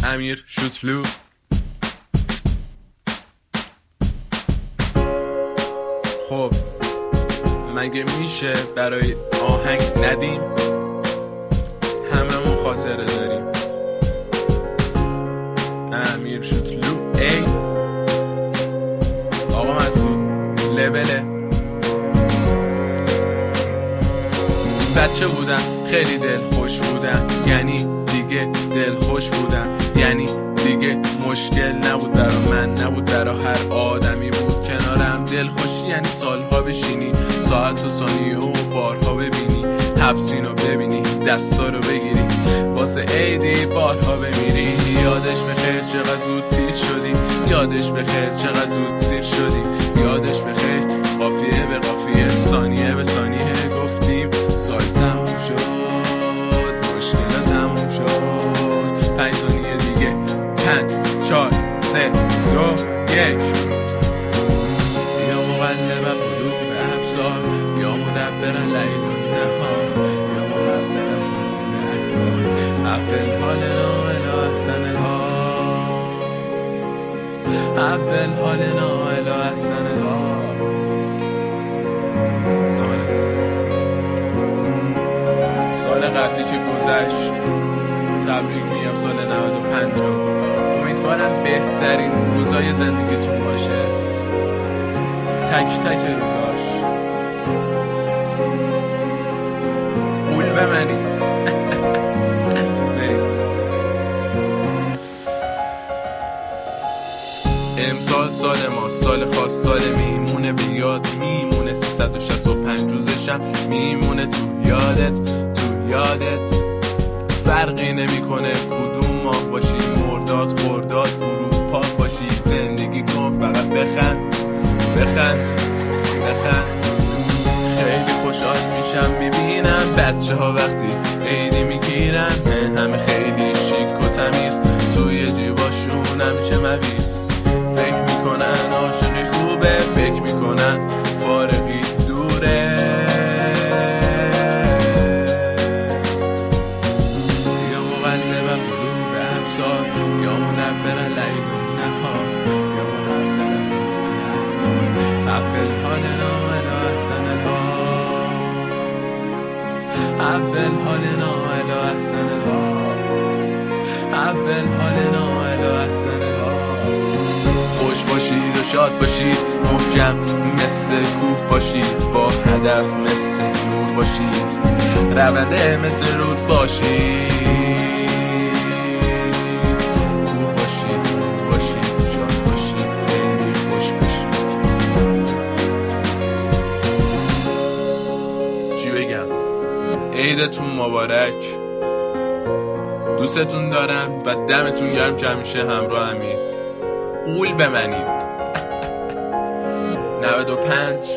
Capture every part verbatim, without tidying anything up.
امیر شوتلو. خب مگه میشه برای آهنگ ندیم؟ هممون خاطره داریم. امیر شوتلو ای آقا مسعود لبله. بچه بودم خیلی دل خوش بودم، یعنی دیگه دل خوش بودم، یعنی دیگه مشکل نبود برا من، نبود برا هر آدمی بود کنارم. دل خوشی یعنی سالها بشینی، ساعت و ثانیه و بارها ببینی، حبسینو ببینی، دستا رو بگیری، واسه عیدی بارها بمیری. یادش بخیر چقدر زود پیر شدی، یادش بخیر چقدر زود سیر شدی، یادش بخیر قافیه به قافیه، ثانیه به ثانیه گفتیم سال تموم شد، مشکل تموم شد. پنج ثانیه دیگه، پنج چهار سه دو یک. یا مقلب قلوب ابصار، یا مدبر لیل و نهار، یا مقلب قلوب اول حالنا الی احسن الحال، اول حالنا الی احسن الحال. سال قبلی که گذشت تبریک میگم سال نود و پنج. امیدوارم بهترین روزای زندگیتون باشه، تک تک روزاش. قول بمنید. بریم. امسال سال ما، سال خاص، سال میمونه بیاد، میمونه سیصد و شصت و پنج روزشم میمونه تو یادت، تو یادت. فرقی نمیکنه کدوم ماه باشی، مرداد خرداد اروپا باشی، زندگی کن فقط بخند بخند بخند. خیلی خوشحال میشم میبینم بچه ها وقتی عیدی میگیرن، همه خیلی شیک و تمیز، توی جیباشون همیشه مویز. فکر میکنن عاشقی خوبه، فکر میکنن فارغی دوره. یا مقلب قلوب ابصار، یا مدبر لیل و نهار، یا مقلب اول حالنا الی احسن الحال، اول حالنا الی احسن الحال، اول حالنا الی احسن الحال. خوش باشید و شاد باشید، محکم مثل کوه باشید، با هدف مثل نور باشید، رونده مثل رود باشید. کوه باشید، نور باشید، شاد باشید، خیلی خوش باشید. چی بگم؟ عیدتون مبارک، دوستتون دارم و دمتون گرم که همیشه همراه همید. قول بمنید. نود و پنج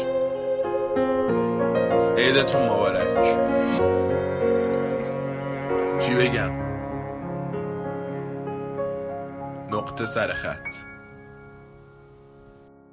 عیدتون مبارک. چی بگم؟ نقطه سر خط.